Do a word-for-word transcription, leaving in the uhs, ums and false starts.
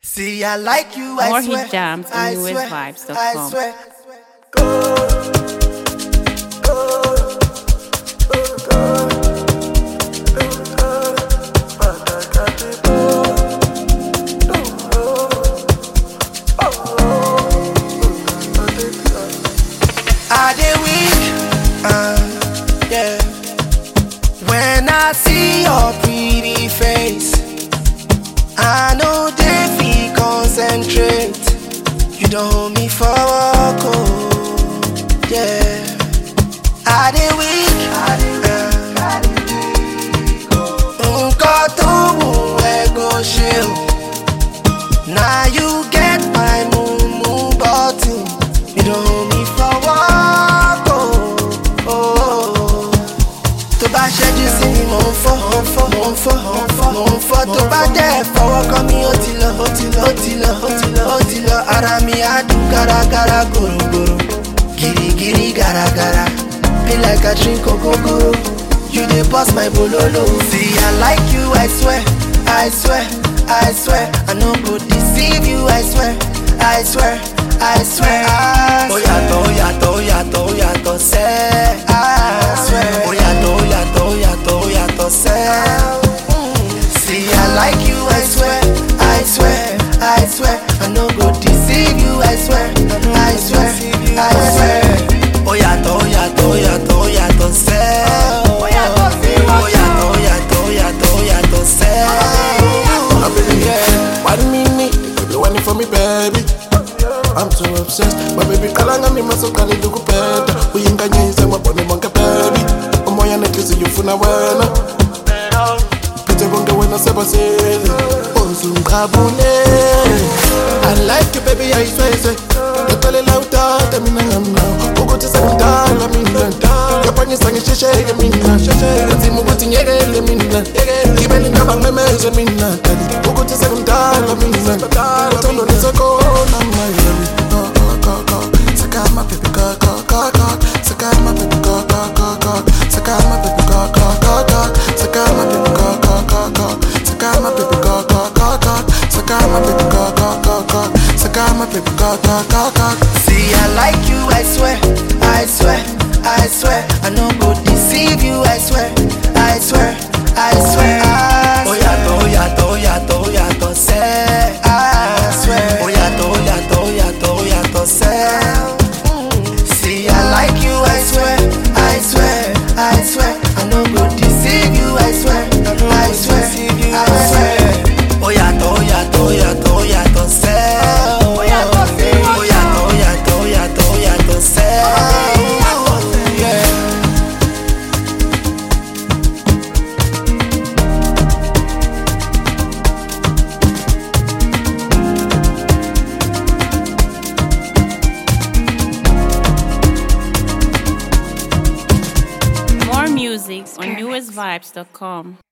See, I like you, I More swear. hit jams on I newest swear, vibes dot I com. swear. Go, go, I dey weak, uh, yeah. When I see your pretty face, I know they feel concentrate. You don't hold me for walk, oh, yeah. I dey weak, uh, nkan to wù ẹ́ go ṣe o. Now you get my mumu button. You don't hold me for walk, oh, oh. Tó bá ṣẹ́jú sí mi mò ń fọ́, mò ń fọ́, mò ń fọ́, mò ń fọ́. Tó bá dẹ̀ fọwọ́ kàn mí ó ti lọ, ó ti lọ, ó ti lọ, ó ti lọ, ó ti lọ. Ara mi á dùn gáragára gòrògòrò, gìrìgìrì gàràgàrà. Be like I drink ogogoro. You dey burst my bololo. See, I like you, I swear, I swear, I swear. I no go deceive you, I swear, I swear, I swear. Ó yàtọ̀, ó yàtọ̀, ó yàtọ̀, ó yàtọ̀ sẹ́. I swear. Ó yàtọ̀, ó yàtọ̀, ó yàtọ̀, ó yàtọ̀ sẹ́. See, I like you, I swear, I swear, I swear. I no go deceive you, I swear, I swear, I swear. Ó yàtọ̀, ó yàtọ̀, ó yàtọ̀, ó yàtọ̀ sẹ́. Ó yàtọ̀, ó yàtọ̀, ó yàtọ̀, ó yàtọ̀ sẹ́. My baby, yeah, why do me need? You do anything for me, baby. I'm too obsessed. My baby, kalanga mi masokali dukupeta. Uyinganyisa mabone monke, baby. Umoya nekisi yufuna wena. Pite bonke wena sebasile. Ozungabule. I like you, baby, I swear, say. Yotale lauta, temina ngamna. Uguti sakutala mina. Yapanyisa ngishesheke mina. Nzimu ukuthi nyekele mina. Ngibele ngabamemeze mina. Uguti sakutala mina. Uthando nisekona my baby. Saka my baby, go, go, go, go. Saka my baby, go, go, go, go. Saka my baby, go, go, go, go. Saka my baby, go, go, go, go. Saka my baby, go, go, go, go. Saka my baby, go, go, go, go. Saka my baby, go, go, go, go. See, I like you, I swear, I swear, I swear. I no go deceive you, I swear, I swear, I swear. Ó yàtọ̀, ó yàtọ̀, ó yàtọ̀, ó yàtọ̀ sẹ́. I swear. Ó yàtọ̀, ó yàtọ̀, ó yàtọ̀, ó yàtọ̀ sẹ́. See, I like you, I swear, I swear, I swear. I no go deceive you, I swear, I swear, I swear. Ó yàtọ̀, ó yàtọ̀, ó yàtọ̀, ó yàtọ̀ sẹ́. Ó yàtọ̀, ó yàtọ̀, ó yàtọ̀, ó yàtọ̀, ó yàtọ̀ sẹ́. Yeah. More music on newest vibes dot com.